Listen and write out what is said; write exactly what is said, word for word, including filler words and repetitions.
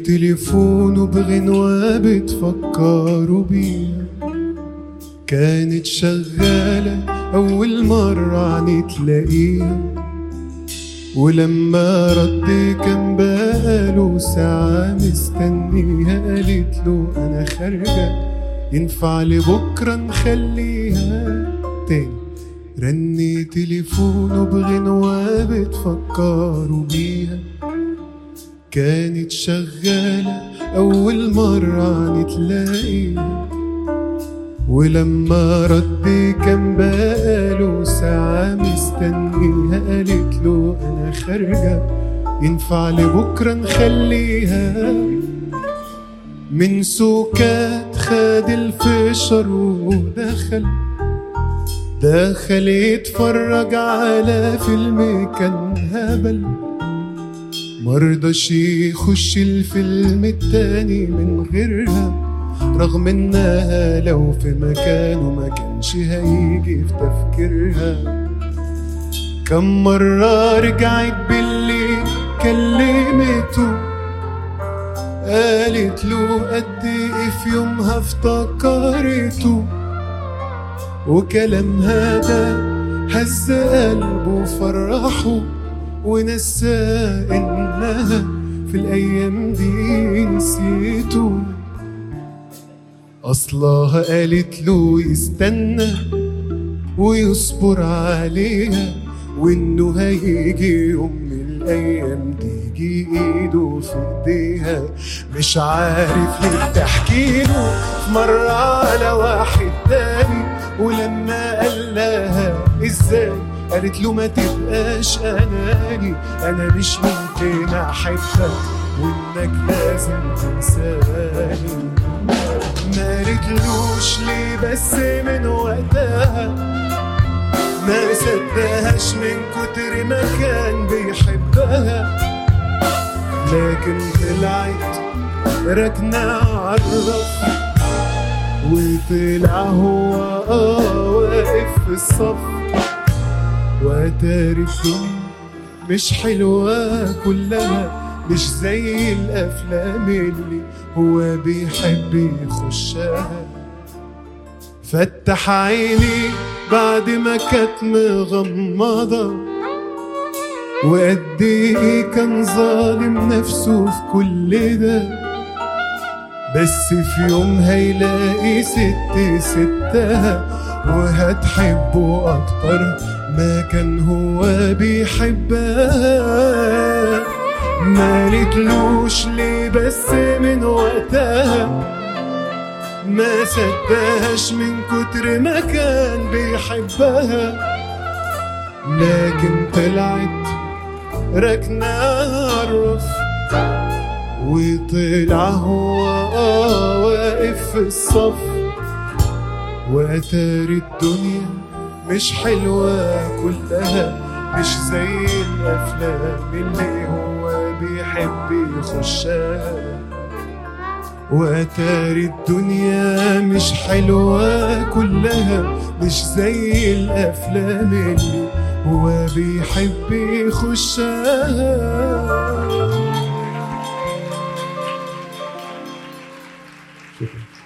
تليفونه بغنوة بتفكروا بيها، كانت شغالة أول مرة عني تلاقيها، ولما رد كان بقاله ساعة مستنيها، قالت له أنا خارجة ينفع لبكرة نخليها تاني. رني تليفونه بغنوة بتفكروا بيها، كانت شغالة أول مرة عني تلاقيها، ولما رد كان بقاله ساعة مستنيها، قالت له أنا خارجة ينفع لبكرة نخليها. من سكات خد الفشر ودخل دخل يتفرج على فيلم كان هبل، مرضاش يخش الفيلم التاني من غيرها، رغم انها لو في مكانه ما كانش هيجي في تفكيرها. كم مرة رجعت بالليل كلمته، قالت له قد ايه في يومها افتكرته، وكلامها ده هز قلبه وفرحه، ونسى انها في الايام دي نسيته. اصلها قالت له يستنى ويصبر عليها، وانه هيجي يوم من الايام تيجي ايده في ايديها. مش عارف ليه تحكي له مرة على واحد تاني، ولما قال لها ازاي قالت له ما تبقاش اناني، انا مش ممكن احبك وانك لازم تنساني. ما قالتلوش ليه بس من وقتها ما صدقهاش من كتر ما كان بيحبها، لكن طلعت ركنة عالرف، وطلع هو اه واقف في الصف. واتاري الدنيا مش حلوة كلها، مش زي الأفلام اللي هو بيحب يخشها. فتح عيني بعد ما كانت مغمضة، وقد ايه كان ظالم نفسه في كل ده، بس في يوم هيلاقي ست ستها وهتحبه أكتر ما كان هو بيحبها. ما قالتلوش ليه بس من وقتها ما صدقهاش من كتر ما كان بيحبها، لكن طلعت ركنة عالرف، وطلع هو آه واقف في الصف. وأتاري الدنيا مش حلوة كلها، مش زي الأفلام اللي هو بيحب يخشها. وأتاري الدنيا مش حلوة كلها، مش زي الأفلام اللي هو بيحب يخشها. شكرا.